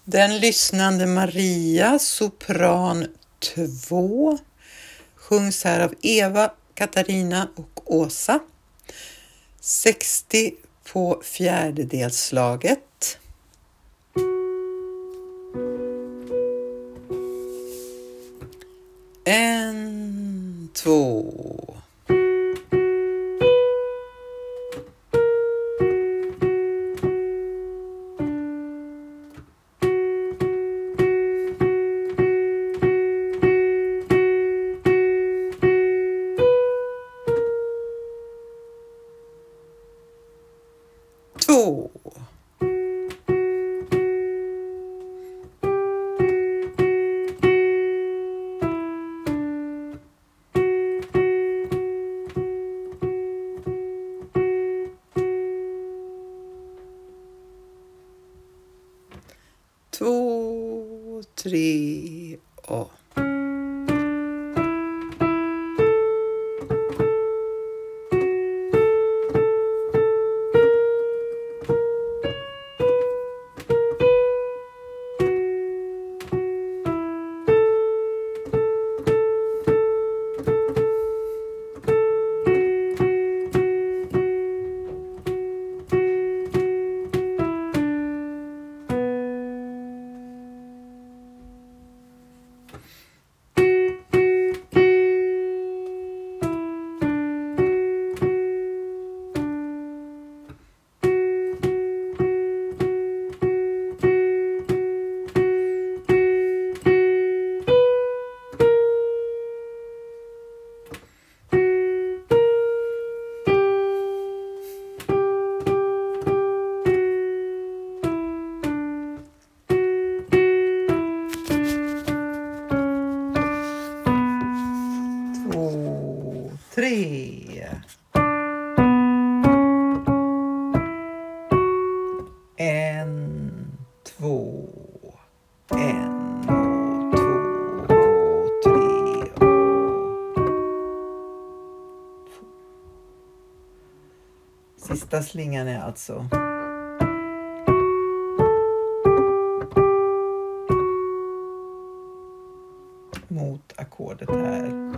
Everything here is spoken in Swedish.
Den lyssnande Maria, sopran 2, sjungs här av Eva, Katarina och Åsa. 60 på fjärdedelslaget. En, två. Två. Två, tre och... Tre. En, två. En och två och tre och... Sista slingan är alltså mot ackordet här.